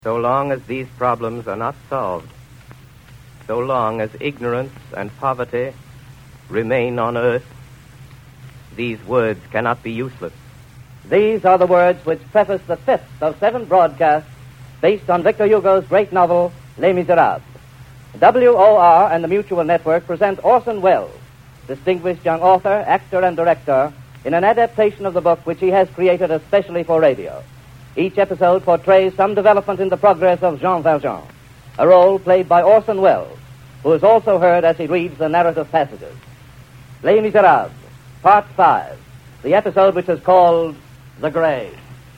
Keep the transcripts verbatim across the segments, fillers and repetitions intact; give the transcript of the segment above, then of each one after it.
So long as these problems are not solved, so long as ignorance and poverty remain on earth, these words cannot be useless. These are the words which preface the fifth of seven broadcasts based on Victor Hugo's great novel, Les Miserables. W O R and the Mutual Network present Orson Welles, distinguished young author, actor, and director, in an adaptation of the book which he has created especially for radio. Each episode portrays some development in the progress of Jean Valjean, a role played by Orson Welles, who is also heard as he reads the narrative passages. Les Miserables, Part five, the episode which is called The Grave.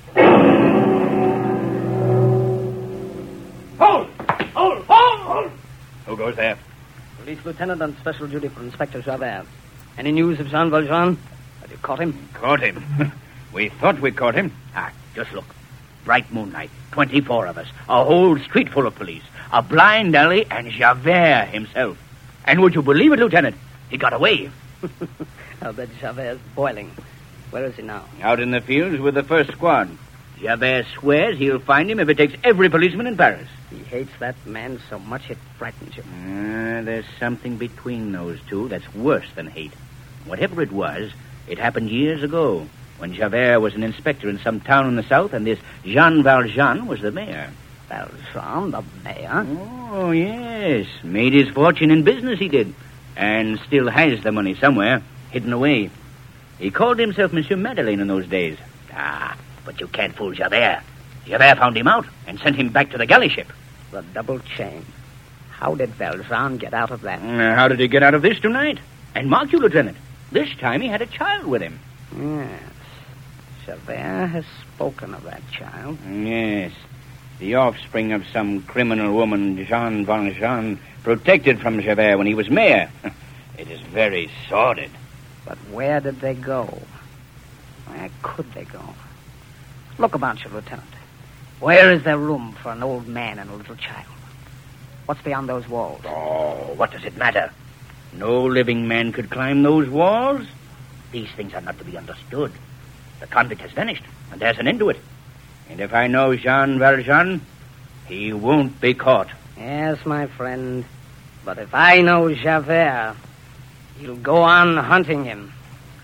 Hold! Hold! Hold! Hold! Who goes there? Police Lieutenant on special duty for Inspector Javert. Any news of Jean Valjean? Have you caught him? Caught him? We thought we caught him. Ah, just look. Bright moonlight, twenty-four of us, a whole street full of police, a blind alley, and Javert himself. And would you believe it, Lieutenant? He got away. I'll bet Javert's boiling. Where is he now? Out in the fields with the first squad. Javert swears he'll find him if it takes every policeman in Paris. He hates that man so much it frightens him. Uh, there's something between those two that's worse than hate. Whatever it was, it happened years ago, when Javert was an inspector in some town in the south, and this Jean Valjean was the mayor. Valjean, the mayor? Oh, yes. Made his fortune in business, he did. And still has the money somewhere, hidden away. He called himself Monsieur Madeleine in those days. Ah, but you can't fool Javert. Javert found him out and sent him back to the galley ship. The double chain. How did Valjean get out of that? Uh, how did he get out of this tonight? And mark you, Lieutenant, this time he had a child with him. Yes. Javert has spoken of that child. Yes. The offspring of some criminal woman, Jean Valjean, protected from Javert when he was mayor. It is very sordid. But where did they go? Where could they go? Look about you, Lieutenant. Where is there room for an old man and a little child? What's beyond those walls? Oh, what does it matter? No living man could climb those walls. These things are not to be understood. The convict has vanished, and there's an end to it. And if I know Jean Valjean, he won't be caught. Yes, my friend. But if I know Javert, he'll go on hunting him.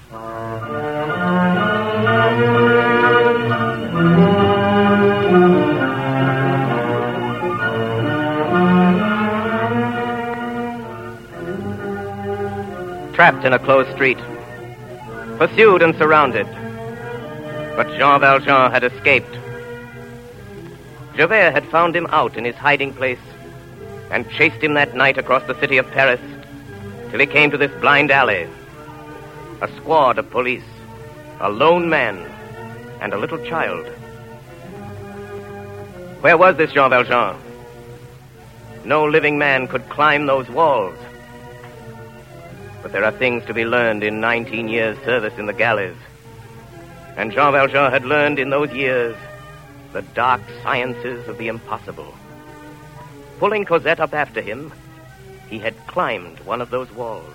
Trapped in a closed street, pursued and surrounded. But Jean Valjean had escaped. Javert had found him out in his hiding place and chased him that night across the city of Paris till he came to this blind alley. A squad of police, a lone man, and a little child. Where was this Jean Valjean? No living man could climb those walls. But there are things to be learned in nineteen years' service in the galleys. And Jean Valjean had learned in those years the dark sciences of the impossible. Pulling Cosette up after him, he had climbed one of those walls.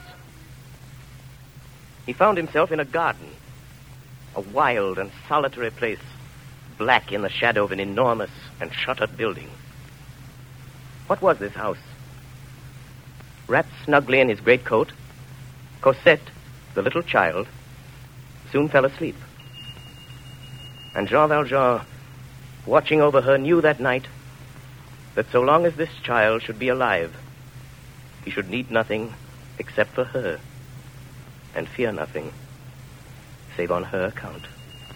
He found himself in a garden, a wild and solitary place, black in the shadow of an enormous and shuttered building. What was this house? Wrapped snugly in his greatcoat, Cosette, the little child, soon fell asleep. And Jean Valjean, watching over her, knew that night that so long as this child should be alive, he should need nothing except for her, and fear nothing save on her account.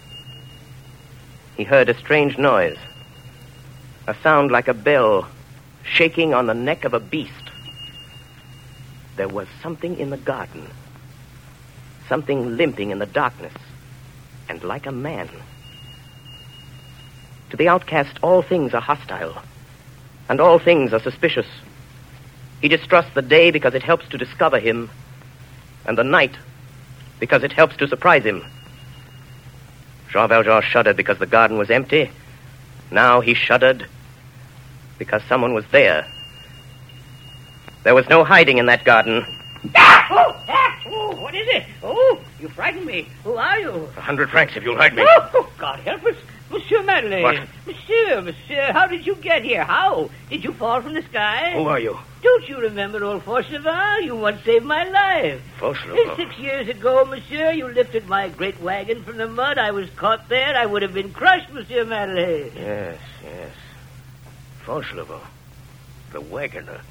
He heard a strange noise, a sound like a bell shaking on the neck of a beast. There was something in the garden, something limping in the darkness, and like a man. To the outcast, all things are hostile, and all things are suspicious. He distrusts the day because it helps to discover him, and the night because it helps to surprise him. Jean Valjean shuddered because the garden was empty. Now he shuddered because someone was there. There was no hiding in that garden. Ah! Oh! Ah! Oh! What is it? Oh! You frightened me. Who are you? A hundred francs if you'll hide me. Oh! God help us. Monsieur Madeleine. What? Monsieur, monsieur, how did you get here? How? Did you fall from the sky? Who are you? Don't you remember old Fauchelevent? You once saved my life. Fauchelevent? Six years ago, monsieur, you lifted my great wagon from the mud. I was caught there. I would have been crushed, Monsieur Madeleine. Yes, yes. Fauchelevent. The wagoner.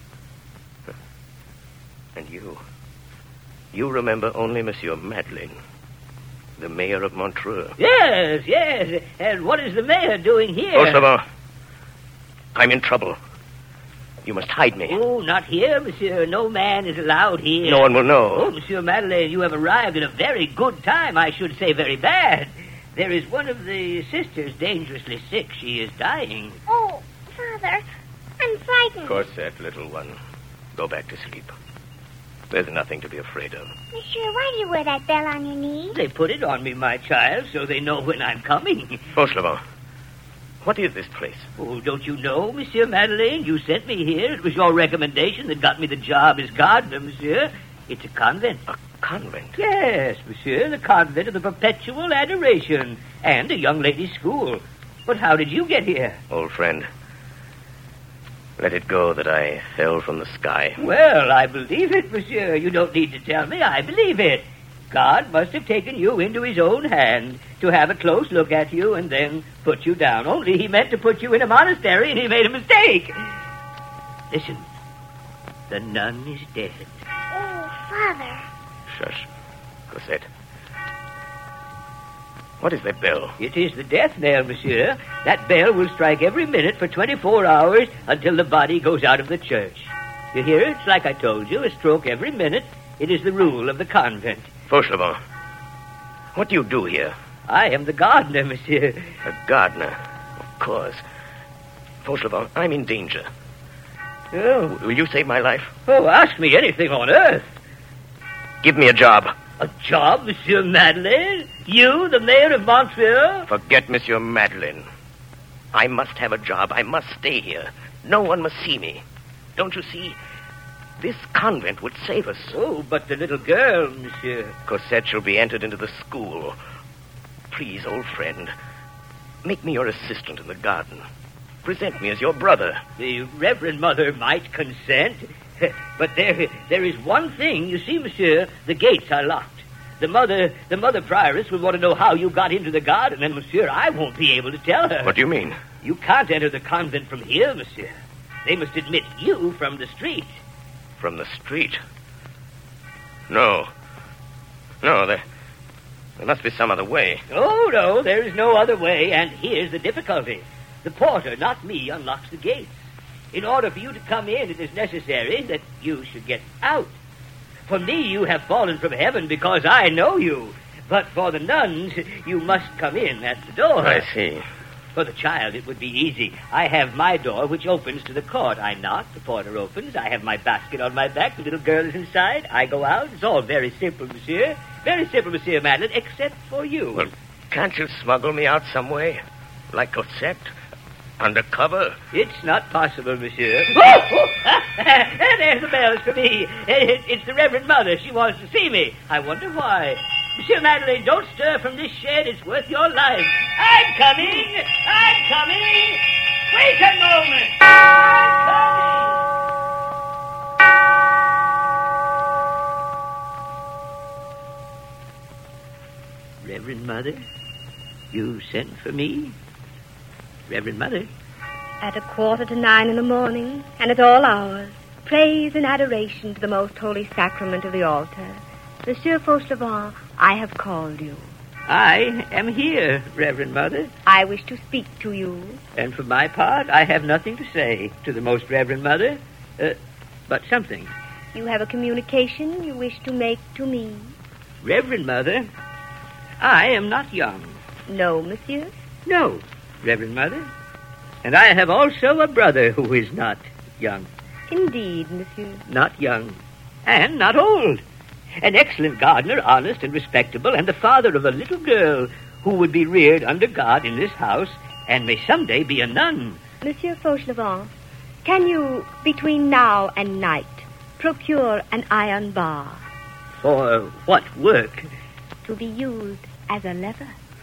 And you. You remember only Monsieur Madeleine, the mayor of Montreux. Yes, yes. And what is the mayor doing here? Fauchelevent, I'm in trouble. You must hide me. Oh, not here, monsieur. No man is allowed here. No one will know. Oh, Monsieur Madeleine, you have arrived at a very good time. I should say very bad. There is one of the sisters dangerously sick. She is dying. Oh, Father, I'm frightened. Cosette, little one, go back to sleep. There's nothing to be afraid of. Monsieur, why do you wear that bell on your knee? They put it on me, my child, so they know when I'm coming. Fauchelevent, what is this place? Oh, don't you know, Monsieur Madeleine? You sent me here. It was your recommendation that got me the job as gardener, monsieur. It's a convent. A convent? Yes, monsieur, the convent of the Perpetual Adoration, and a young ladies' school. But how did you get here? Old friend, let it go that I fell from the sky. Well, I believe it, monsieur. You don't need to tell me. I believe it. God must have taken you into his own hand to have a close look at you and then put you down. Only he meant to put you in a monastery, and he made a mistake. Listen. The nun is dead. Oh, Father. Shush. Cosette. What is that bell? It is the death knell, monsieur. That bell will strike every minute for twenty-four hours until the body goes out of the church. You hear it? It's like I told you, a stroke every minute. It is the rule of the convent. Fauchelevent, what do you do here? I am the gardener, monsieur. A gardener, of course. Fauchelevent, I'm in danger. Oh, Will you save my life? oh, ask me anything on earth. Give me a job. A job, Monsieur Madeleine? You, the mayor of Montreux? Forget Monsieur Madeleine. I must have a job. I must stay here. No one must see me. Don't you see? This convent would save us. Oh, but the little girl, monsieur. Cosette shall be entered into the school. Please, old friend, make me your assistant in the garden. Present me as your brother. The Reverend Mother might consent. But there, there is one thing. You see, monsieur, the gates are locked. The mother, the mother prioress will want to know how you got into the garden, and, monsieur, I won't be able to tell her. What do you mean? You can't enter the convent from here, monsieur. They must admit you from the street. From the street? No. No, there, there must be some other way. Oh, no, there is no other way, and here's the difficulty. The porter, not me, unlocks the gates. In order for you to come in, it is necessary that you should get out. For me, you have fallen from heaven because I know you. But for the nuns, you must come in at the door. I see. For the child, it would be easy. I have my door, which opens to the court. I knock, the porter opens. I have my basket on my back. The little girl is inside. I go out. It's all very simple, monsieur. Very simple, Monsieur Madeleine, except for you. Well, can't you smuggle me out some way? Like Cosette? Undercover? It's not possible, monsieur. Oh, oh, there's the bell. It's for me. It's the Reverend Mother. She wants to see me. I wonder why. Monsieur Madeleine, don't stir from this shed. It's worth your life. I'm coming. I'm coming. Wait a moment. I'm coming. Reverend Mother, you sent for me? Reverend Mother? At a quarter to nine in the morning, and at all hours, praise and adoration to the most holy sacrament of the altar. Monsieur Fauchelevent, I have called you. I am here, Reverend Mother. I wish to speak to you. And for my part, I have nothing to say to the Most Reverend Mother, uh, but something. You have a communication you wish to make to me. Reverend Mother, I am not young. No, monsieur? No, Reverend Mother. And I have also a brother who is not young. Indeed, monsieur. Not young. And not old. An excellent gardener, honest and respectable, and the father of a little girl who would be reared under God in this house and may someday be a nun. Monsieur Fauchelevent, can you, between now and night, procure an iron bar? For what work? To be used as a lever.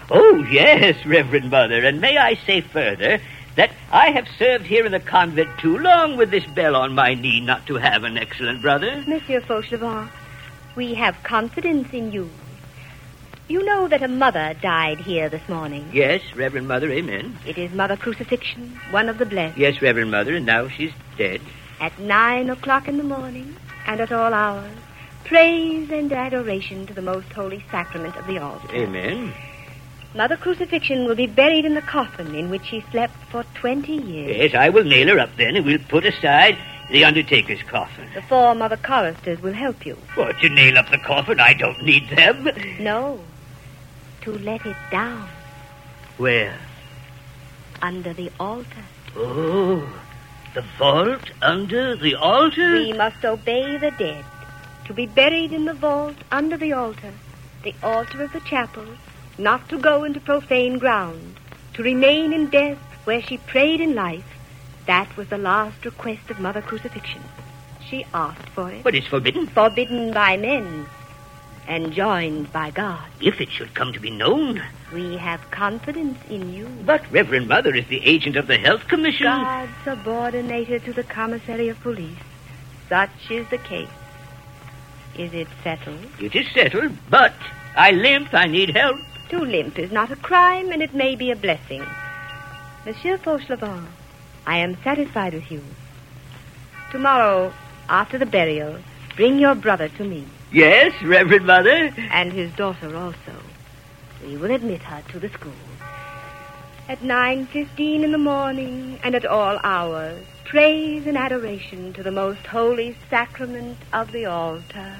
Oh, yes, Reverend Mother, and may I say further that I have served here in the convent too long with this bell on my knee not to have an excellent brother. Monsieur Fauchelevent, we have confidence in you. You know that a mother died here this morning. Yes, Reverend Mother, amen. It is Mother Crucifixion, one of the blessed. Yes, Reverend Mother, and now she's dead. At nine o'clock in the morning, and at all hours, praise and adoration to the most holy sacrament of the altar. Amen. Mother Crucifixion will be buried in the coffin in which she slept for twenty years. Yes, I will nail her up then, and we'll put aside the undertaker's coffin. The four Mother choristers will help you. What, to nail up the coffin? I don't need them. No, to let it down. Where? Under the altar. Oh, the vault under the altar? We must obey the dead. To be buried in the vault under the altar, the altar of the chapel, not to go into profane ground, to remain in death where she prayed in life. That was the last request of Mother Crucifixion. She asked for it. But it's forbidden. Forbidden by men, enjoined by God. If it should come to be known. We have confidence in you. But Reverend Mother is the agent of the Health Commission. God subordinated to the Commissary of Police. Such is the case. Is it settled? It is settled, but I limp. I need help. To limp is not a crime, and it may be a blessing. Monsieur Fauchelevent, I am satisfied with you. Tomorrow, after the burial, bring your brother to me. Yes, Reverend Mother. And his daughter also. We will admit her to the school. At nine fifteen in the morning, and at all hours, praise and adoration to the most holy sacrament of the altar.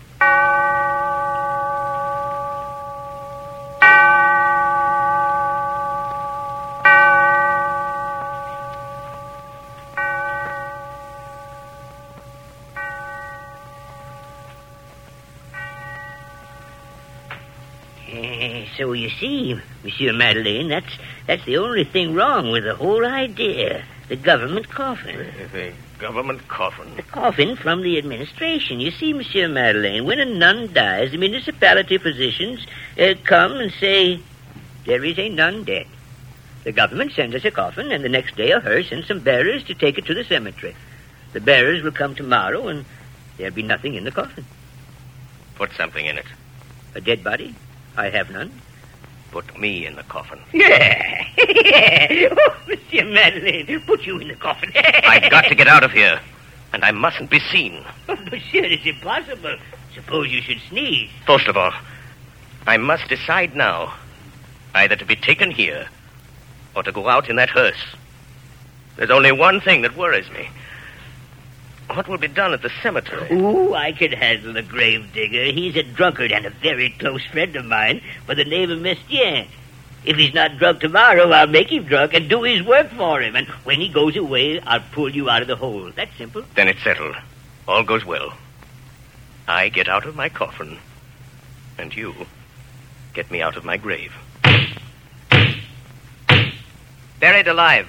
So you see, Monsieur Madeleine, that's that's the only thing wrong with the whole idea. The government coffin. The government coffin? The coffin from the administration. You see, Monsieur Madeleine, when a nun dies, the municipality physicians uh, come and say, there is a nun dead. The government sends us a coffin, and the next day a hearse and some bearers to take it to the cemetery. The bearers will come tomorrow, and there'll be nothing in the coffin. Put something in it. A dead body? I have none. Put me in the coffin. Yeah. yeah. Oh, Monsieur Madeleine, put you in the coffin. I've got to get out of here, and I mustn't be seen. Oh, Monsieur, it's impossible. Suppose you should sneeze. First of all, I must decide now either to be taken here or to go out in that hearse. There's only one thing that worries me. What will be done at the cemetery? Ooh, I can handle the grave digger. He's a drunkard and a very close friend of mine by the name of Mestienne. If he's not drunk tomorrow, I'll make him drunk and do his work for him. And when he goes away, I'll pull you out of the hole. That's simple. Then it's settled. All goes well. I get out of my coffin, and you get me out of my grave. Buried alive.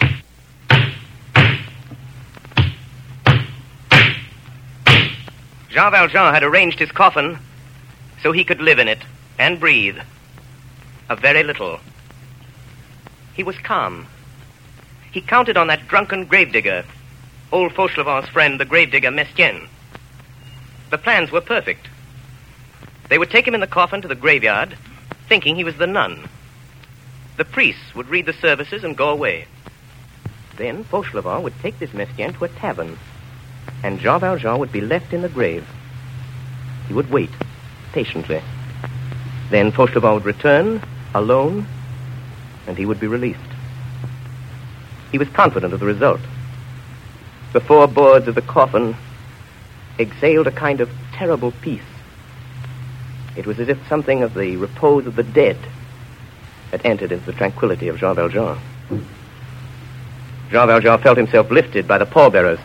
Jean Valjean had arranged his coffin so he could live in it and breathe. A very little. He was calm. He counted on that drunken gravedigger, old Fauchelevent's friend, the gravedigger Mestienne. The plans were perfect. They would take him in the coffin to the graveyard, thinking he was the nun. The priests would read the services and go away. Then Fauchelevent would take this Mestienne to a tavern, and Jean Valjean would be left in the grave. He would wait, patiently. Then Fauchelevent would return, alone, and he would be released. He was confident of the result. The four boards of the coffin exhaled a kind of terrible peace. It was as if something of the repose of the dead had entered into the tranquility of Jean Valjean. Jean Valjean felt himself lifted by the pallbearers.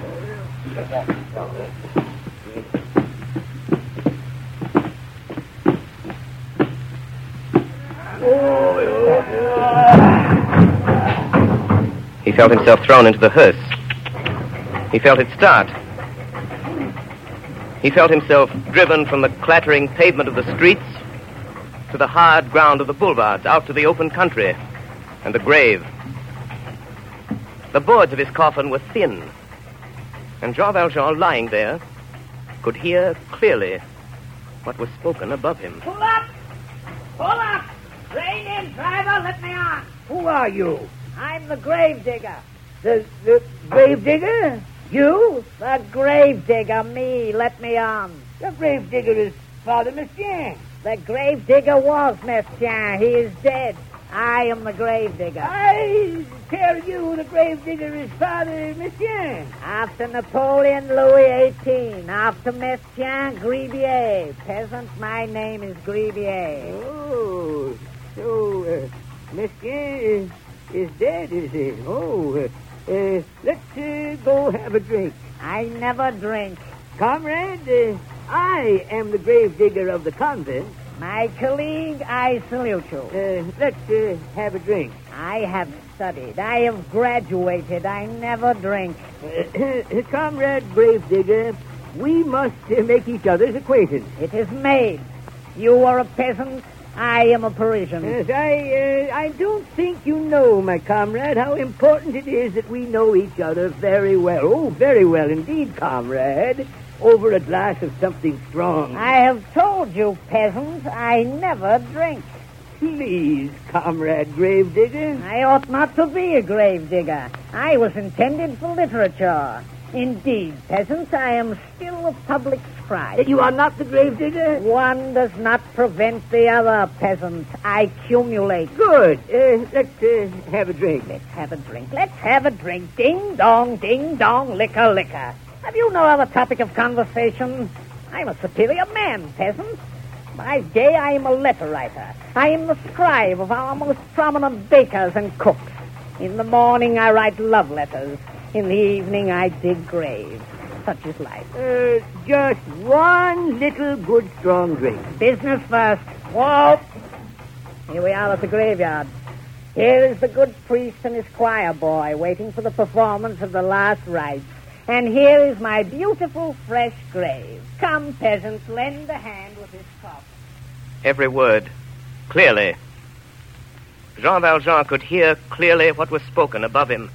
He felt himself thrown into the hearse. He felt it start. He felt himself driven from the clattering pavement of the streets to the hard ground of the boulevards, out to the open country, and the grave. The boards of his coffin were thin, and Jean Valjean, lying there, could hear clearly what was spoken above him. Pull up! Pull up! Rein in, driver, let me on. Who are you? I'm the grave digger. The, the grave digger? You? The grave digger, me, let me on. The grave digger is Father Mestienne. The grave digger was Mestienne. He is dead. I am the grave digger. I tell you, the grave digger is Father Mestienne. After Napoleon, Louis eighteen. After Mestienne, Gribier. Peasant, my name is Gribier. Oh, so uh, Mestienne is, is dead, is he? Oh, uh, uh, let's uh, go have a drink. I never drink. Comrade, uh, I am the grave digger of the convent. My colleague, I salute you. Uh, let's uh, have a drink. I have studied. I have graduated. I never drink. Uh, Comrade Gravedigger, we must uh, make each other's acquaintance. It is made. You are a peasant. I am a Parisian. Yes, I, uh, I don't think you know, my comrade, how important it is that we know each other very well. Oh, very well indeed, comrade. Over a glass of something strong. I have told you, peasant, I never drink. Please, comrade Gravedigger. I ought not to be a gravedigger. I was intended for literature. Indeed, peasant, I am still a public scribe. You are not the gravedigger? One does not prevent the other, peasant. I cumulate. Good. Uh, let's uh, have a drink. Let's have a drink. Let's have a drink. Ding, dong, ding, dong, liquor, liquor. Have you no other topic of conversation? I'm a superior man, peasant. By day, I am a letter writer. I am the scribe of our most prominent bakers and cooks. In the morning, I write love letters. In the evening, I dig graves. Such is life. Uh, just one little good strong drink. Business first. Whoa! Here we are at the graveyard. Here is the good priest and his choir boy waiting for the performance of the last rites. And here is my beautiful, fresh grave. Come, peasants, lend a hand with this coffin. Every word, clearly. Jean Valjean could hear clearly what was spoken above him.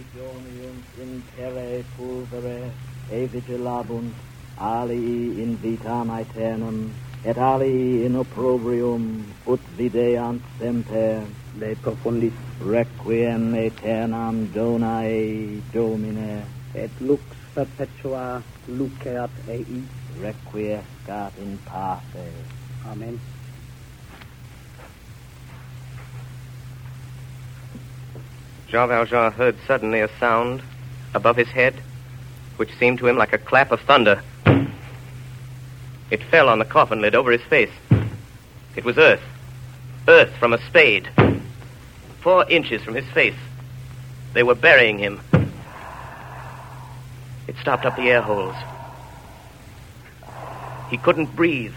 In terre pulvere, e vigilabunt, alii in vitam aeternam, et alii in opprobrium, ut videant semper, de profundis, requiem aeternam donae Domine, et lux perpetua luceat ei, requiescat in pace. Amen. Jean Valjean heard suddenly a sound above his head, which seemed to him like a clap of thunder. It fell on the coffin lid over his face. It was earth. Earth from a spade. Four inches from his face. They were burying him. It stopped up the air holes. He couldn't breathe.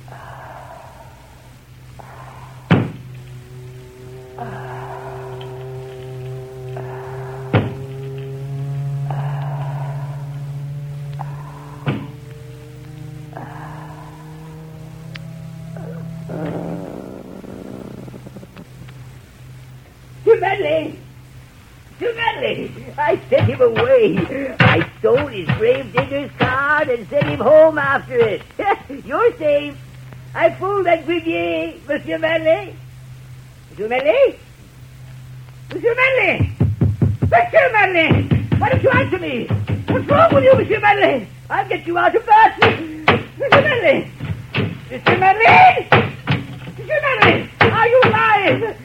Medley! Sir Medley! I sent him away. I stole his gravedigger's card and sent him home after it. You're safe. I fooled that Gribier, Monsieur Medley. Monsieur Medley? Monsieur Medley! Monsieur Medley! Why don't you answer me? What's wrong with you, Monsieur Medley? I'll get you out of that. Monsieur Medley! Monsieur Medley! Monsieur Medley! Are you alive?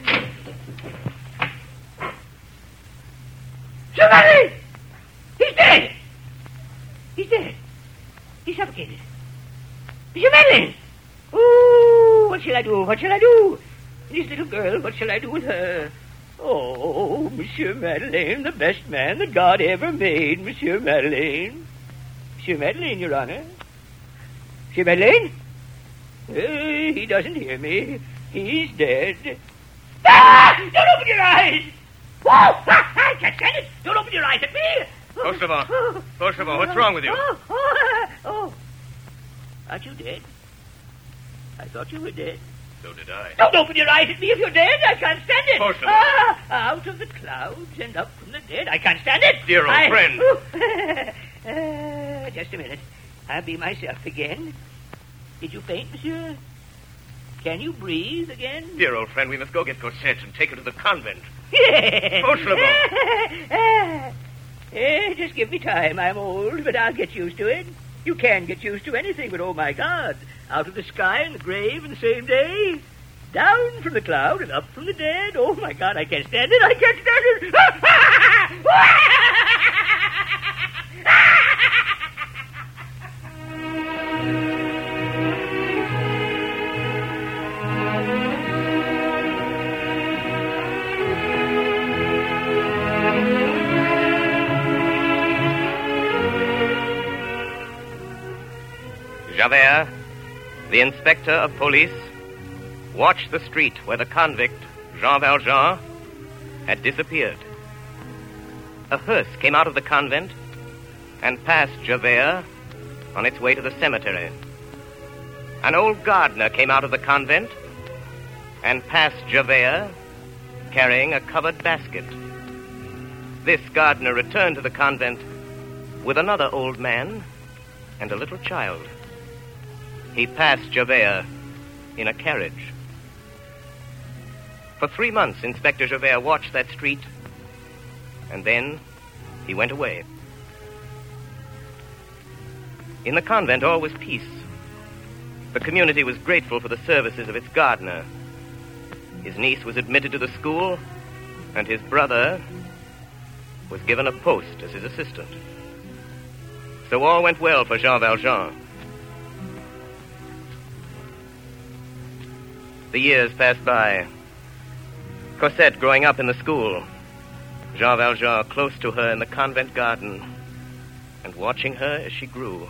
Monsieur Medley! He's dead! He's dead. He's suffocated. Monsieur Medley! Ooh, what shall I do? What shall I do? This little girl, what shall I do with her? Oh, Monsieur Madeleine, the best man that God ever made, Monsieur Madeleine. Monsieur Madeleine, Your Honor. Monsieur Madeleine? Uh, he doesn't hear me. He's dead. Ah! Don't open your eyes! Whoa! I can't stand it! Don't open your eyes at me! Fauchelevent! Fauchelevent, what's wrong with you? Oh, oh, oh. Aren't you dead? I thought you were dead. So did I. Don't open your eyes at me if you're dead. I can't stand it. Fauchelevent. Ah, out of the clouds and up from the dead. I can't stand it. Dear old I... friend. uh, just a minute. I'll be myself again. Did you faint, monsieur? Can you breathe again? Dear old friend, we must go get Cosette and take her to the convent. Fauchelevent. Eh, just give me time. I'm old, but I'll get used to it. You can get used to anything, but oh, my God. Out of the sky and the grave in the same day. Down from the cloud and up from the dead. Oh, my God, I can't stand it. I can't stand it. Javert, the inspector of police, watched the street where the convict, Jean Valjean, had disappeared. A hearse came out of the convent and passed Javert on its way to the cemetery. An old gardener came out of the convent and passed Javert carrying a covered basket. This gardener returned to the convent with another old man and a little child. He passed Javert in a carriage. For three months, Inspector Javert watched that street, and then he went away. In the convent, all was peace. The community was grateful for the services of its gardener. His niece was admitted to the school, and his brother was given a post as his assistant. So all went well for Jean Valjean. The years passed by. Cosette growing up in the school. Jean Valjean close to her in the convent garden and watching her as she grew.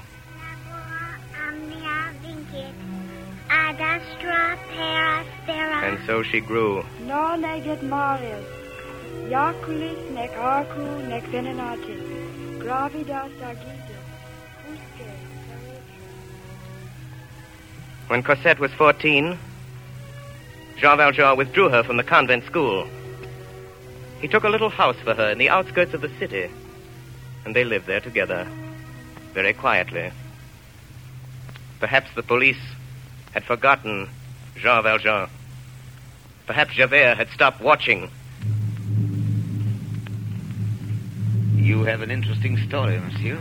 And so she grew. No neget Marius. Jaculis nec arcu nec venenatis. Gravidas agita. Usque. When Cosette was fourteen, Jean Valjean withdrew her from the convent school. He took a little house for her in the outskirts of the city, and they lived there together, very quietly. Perhaps the police had forgotten Jean Valjean. Perhaps Javert had stopped watching. You have an interesting story, monsieur.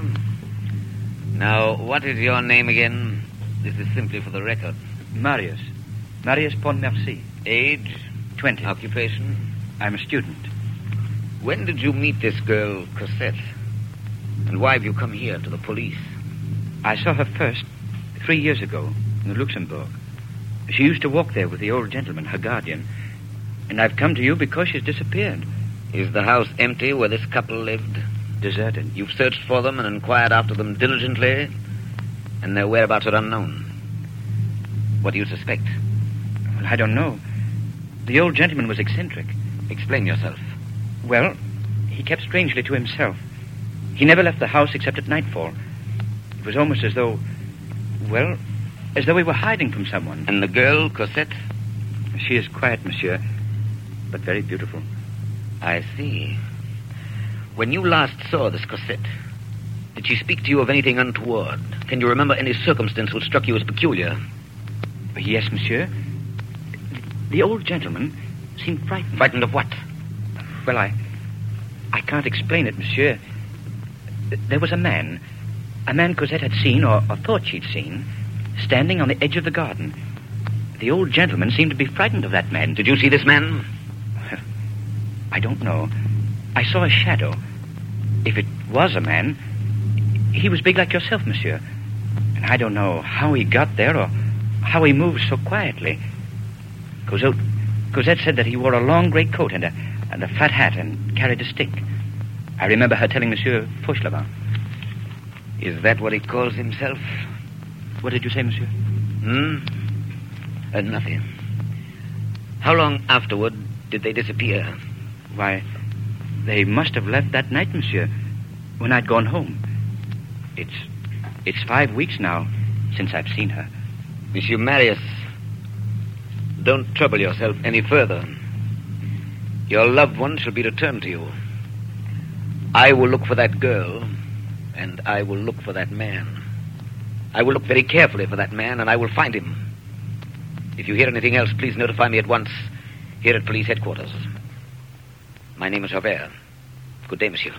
Now, what is your name again? This is simply for the record. Marius. Marius Pontmercy. Age? Twenty. Occupation? I'm a student. When did you meet this girl, Cosette? And why have you come here to the police? I saw her first three years ago in the Luxembourg. She used to walk there with the old gentleman, her guardian. And I've come to you because she's disappeared. Is the house empty where this couple lived? Deserted. You've searched for them and inquired after them diligently, and their whereabouts are unknown. What do you suspect? Well, I don't know. The old gentleman was eccentric. Explain yourself. Well, he kept strangely to himself. He never left the house except at nightfall. It was almost as though, well, as though he were hiding from someone. And the girl, Cosette? She is quiet, monsieur, but very beautiful. I see. When you last saw this Cosette, did she speak to you of anything untoward? Can you remember any circumstance which struck you as peculiar? Yes, monsieur. The old gentleman seemed frightened. Frightened of what? Well, I... I can't explain it, monsieur. There was a man, a man Cosette had seen, or, or thought she'd seen, standing on the edge of the garden. The old gentleman seemed to be frightened of that man. Did you see this man? I don't know. I saw a shadow. If it was a man, he was big like yourself, monsieur. And I don't know how he got there or how he moved so quietly. Cosette, Cosette said that he wore a long grey coat and a, and a flat hat and carried a stick. I remember her telling Monsieur Fauchelevent. Is that what he calls himself? What did you say, monsieur? Hmm? Uh, nothing. How long afterward did they disappear? Why, they must have left that night, monsieur, when I'd gone home. It's it's five weeks now since I've seen her. Monsieur Marius, Don't trouble yourself any further. Your loved one shall be returned to you. I will look for that girl, and I will look for that man. I will look very carefully for that man, and I will find him. If you hear anything else, please notify me at once here at police headquarters. My name is Javert. Good day, monsieur.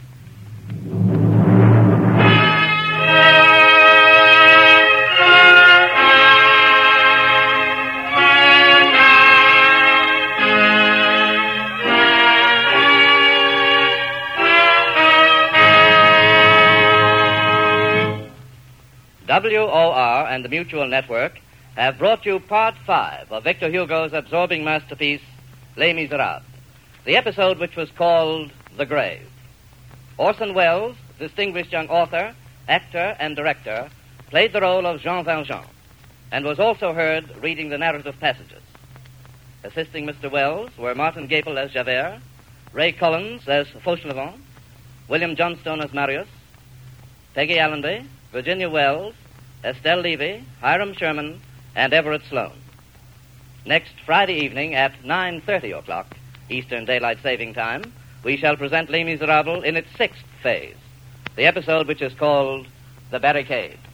W O R and the Mutual Network have brought you part five of Victor Hugo's absorbing masterpiece, Les Miserables, the episode which was called The Grave. Orson Welles, distinguished young author, actor, and director, played the role of Jean Valjean, and was also heard reading the narrative passages. Assisting Mister Welles were Martin Gapel as Javert, Ray Collins as Fauchelevent, William Johnstone as Marius, Peggy Allenby, Virginia Wells, Estelle Levy, Hiram Sherman, and Everett Sloan. Next Friday evening at nine thirty o'clock, Eastern Daylight Saving Time, we shall present Les Miserables in its sixth phase, the episode which is called The Barricade.